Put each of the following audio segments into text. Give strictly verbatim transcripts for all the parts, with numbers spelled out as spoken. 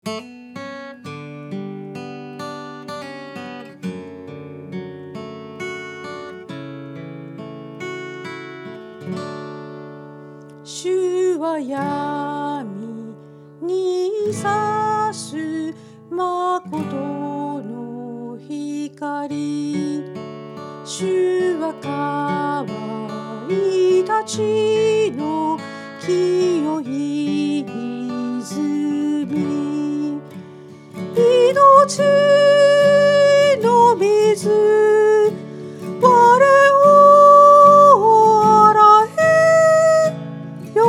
主は闇に差す誠の光、主は乾いた地の清い泉、命の水、我を洗え、喜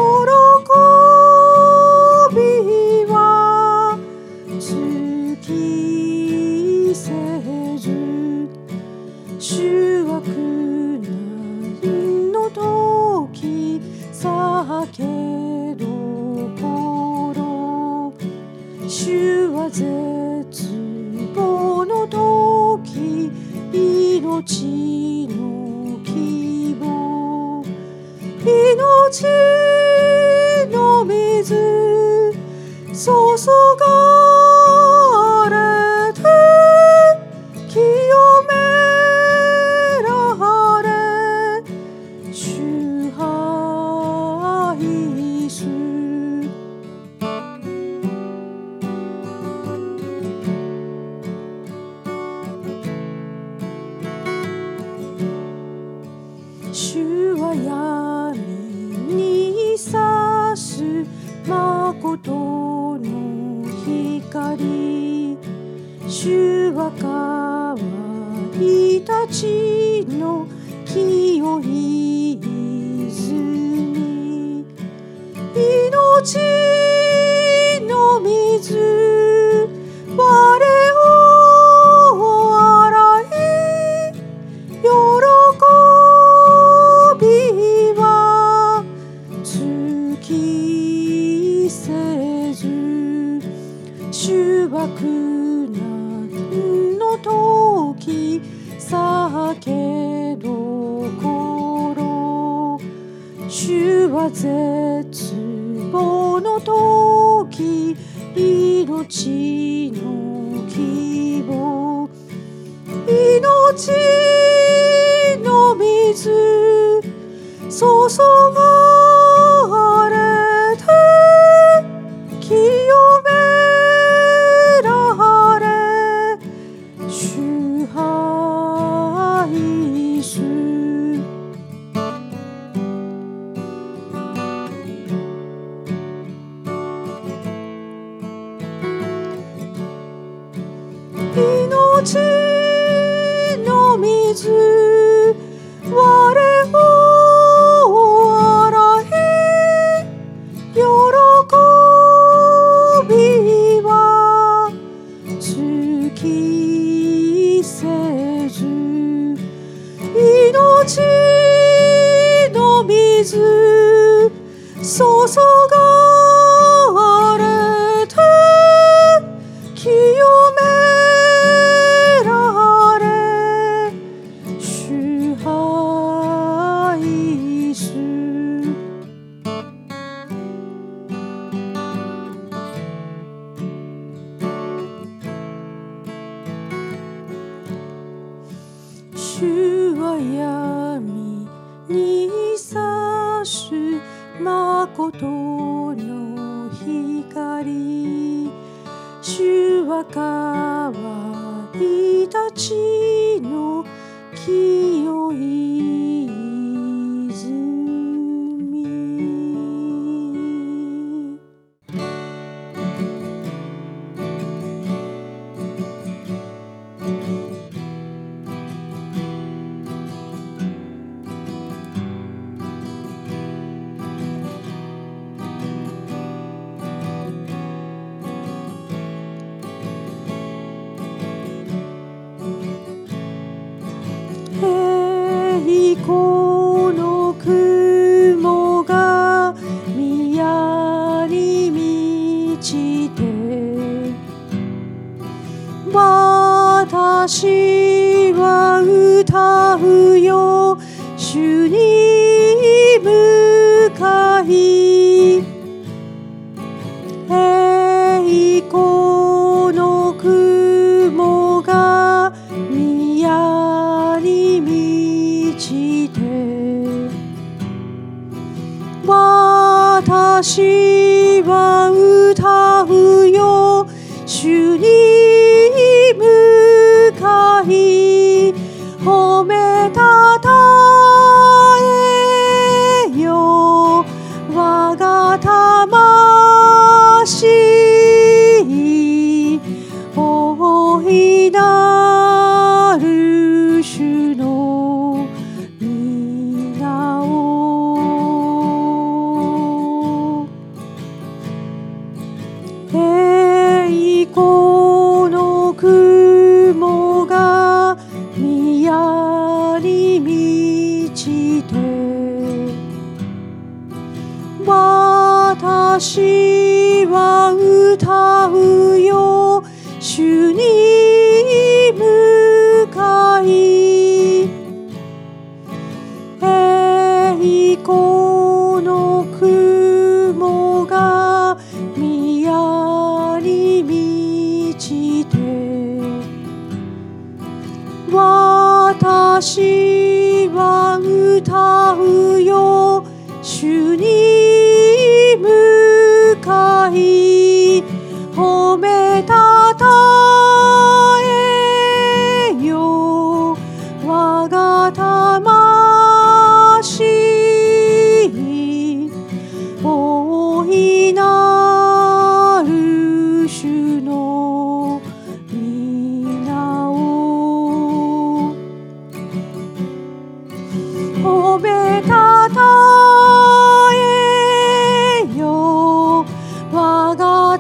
びは尽きせず、主は苦難の時避けどころ、主は絶望の時命の希望、命の水注がれて清められ、主愛す。主は闇に差す誠の光、主は乾いた地の清い泉、命の水、我を洗い、喜びは尽きせず、主は苦難の時避けどころ、主は絶望の時命の希望、命の水注がれて清められ、主愛す。命の水、我を洗い、喜びは尽きせず、命の水注がれて清められ、主愛す。主は闇に差す誠の光、主は乾いた地の清い泉。栄光の雲が宮に満ちて、私は歌うよ、主に向かい、栄光私は歌うよ、主に向かい褒めたたえよ、我が魂大いなる主の皆を、栄光の雲が宮に満ちて、私は歌うよ、主に向かい栄光の雲が宮に満ちて、私は歌うよ、主に向かい褒めたたえよ、我が魂大いなる主の皆を褒めたたえよ、我が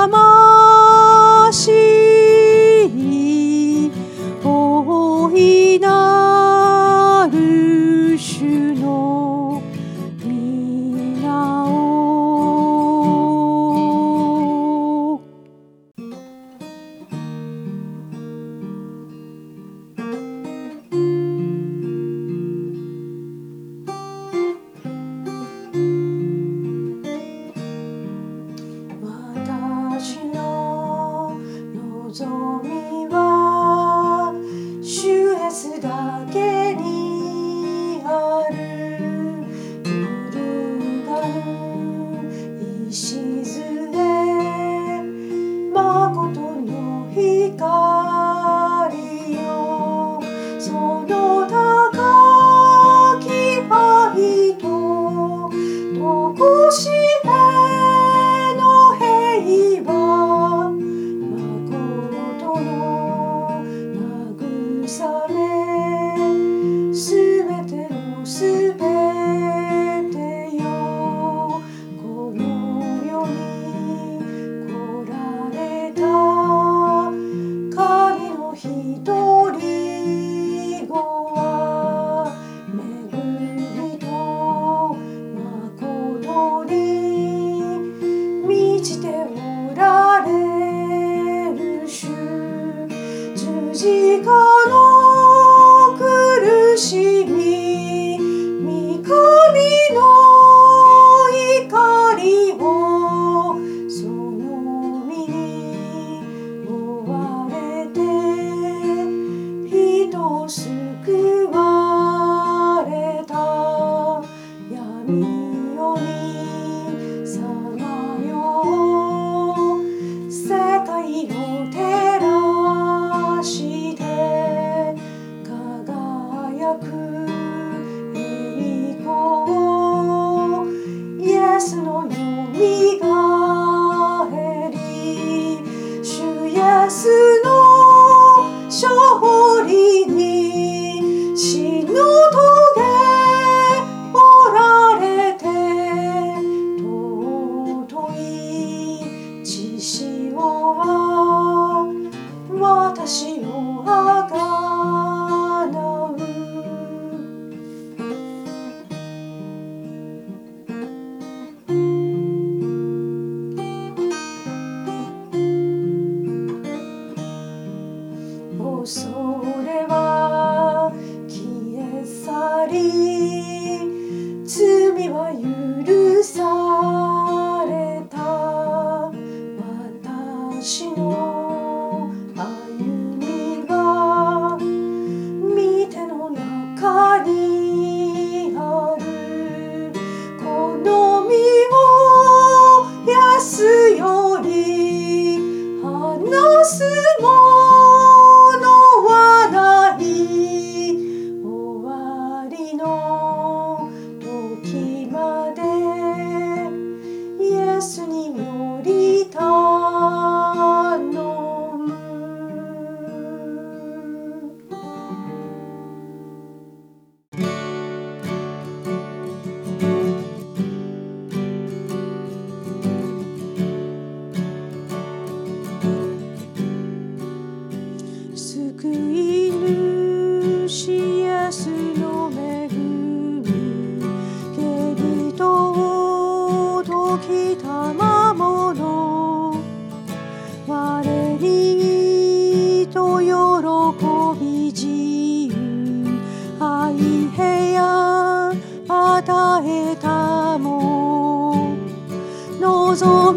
魂大いなる主の皆を。私の望みは主イエスだけにある、揺るがぬ礎、まことの光よ、その高き愛ととこしえの平和、まことの慰め、すべてのすべてよ、この世に来られた神の一人子は、恵みと誠に満ちておられる主、十字架の苦しみ、御神の怒りをその身に追われて、人を救われた、闇夜にさまよう世界を照らして輝く栄光、イエスのよみがえり、主イエスの勝利に死の棘おられて、尊い血潮は私をあがなう。恐れは消え去り、罪は許された、私の歩みは御手の中にある、この身を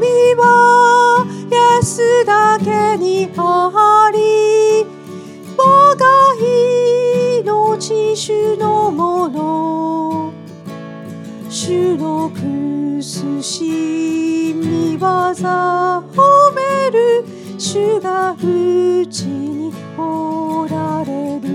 はイエスだけにあり、我が命主のもの、主の苦しみ技褒める、主がうちにおられる。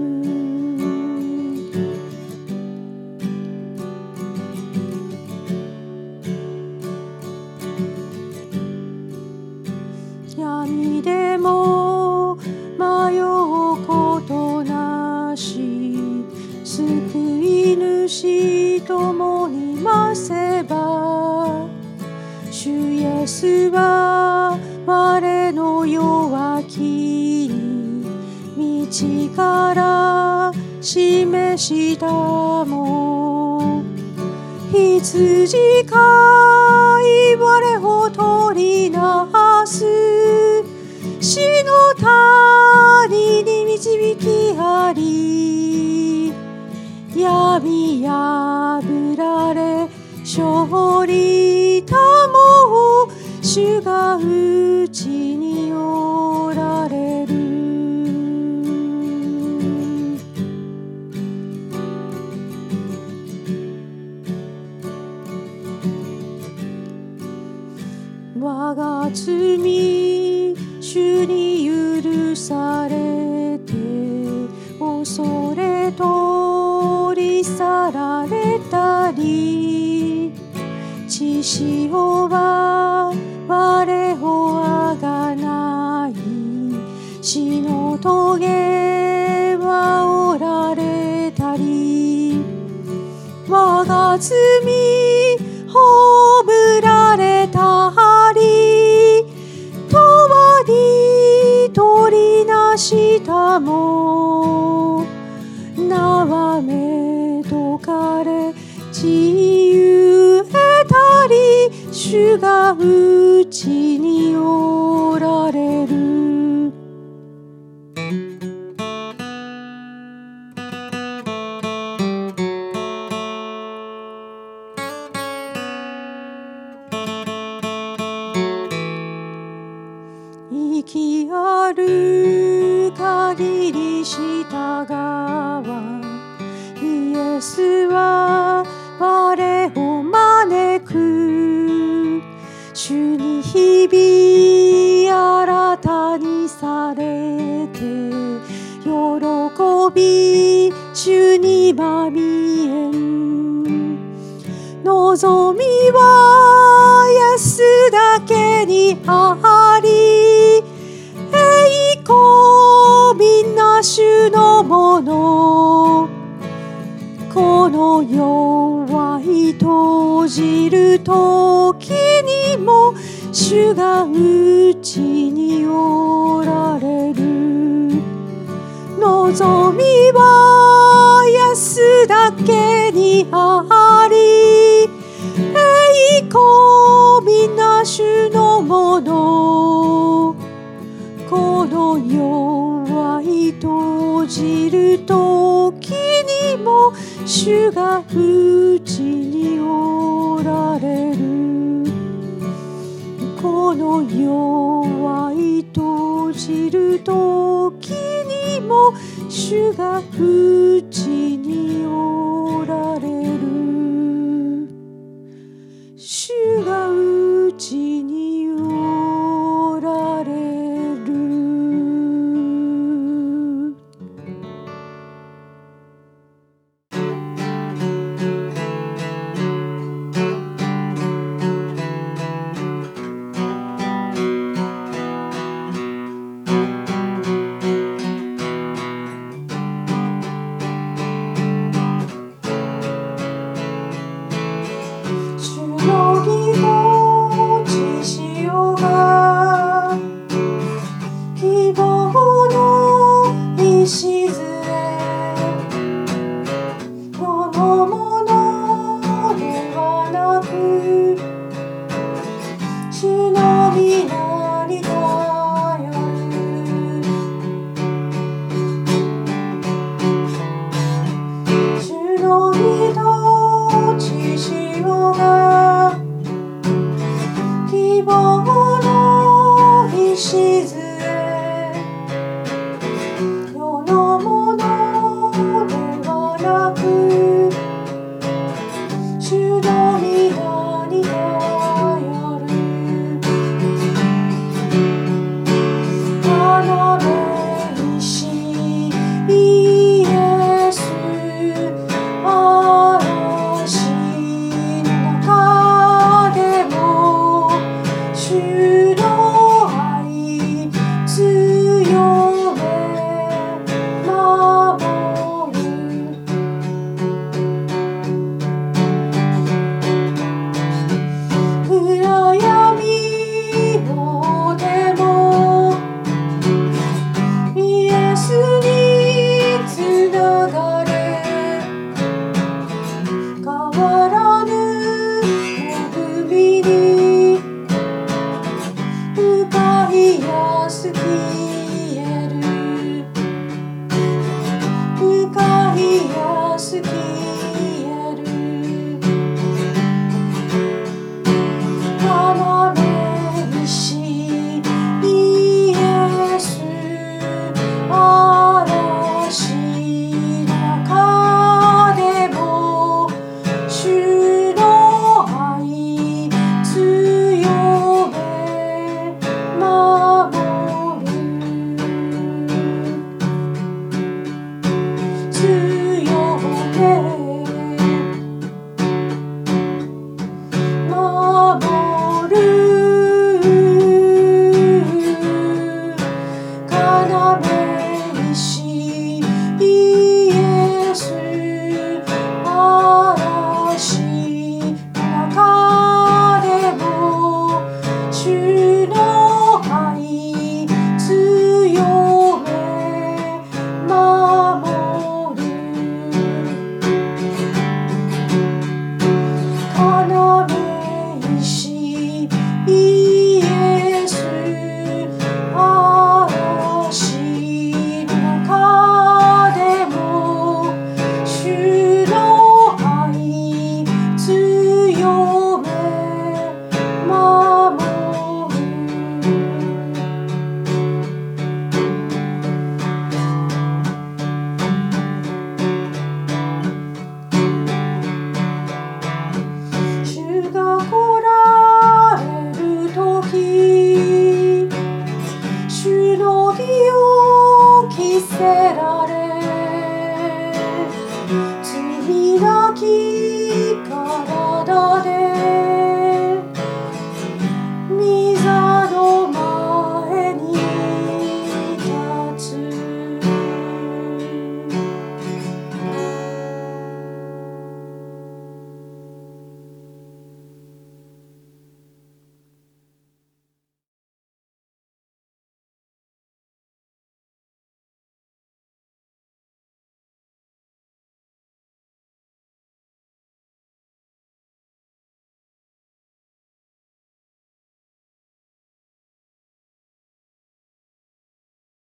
闇でも迷うことなし、救い主共にませば、主イエスは我の弱き道から示したも、羊飼い我を取りなす、死の谷に導きあり、闇破られ勝利たも、主がうちにおられる。我が罪主に許されて、恐れ取り去られたり、血潮は我をあがない、死の棘は折られたり、我が罪葬られたり、永遠に取りなしたも、縄目解かれ自由得たり、主がうちにおられる。生きある限り従わ、イエスは我を招く、主に日々新たにされて、喜び主にまみえん、望みはイエスだけにあり、栄光みんな主のもの、この弱い閉じる時にも、主がうちにおられる。望みはイエスだけにあり、栄光みんな主のもの、この弱い閉じる時にも、主がうちにおられる。この弱い閉じる時にも、主がうちにおられる。主がうちにおられる。 望の礎世のものではなく主の御名に頼る要石イエス嵐の中でも主の愛強め守る暗闇のでもイエスにつながれ変わらぬ恵みに深い安きえる深い安きえる要石イエス嵐の中でも主の愛強め守る強め守る要石イエス嵐の中でも主の愛強め守る要石イエス嵐の中でも主の愛強め守る主が来られるとき主の日を着せら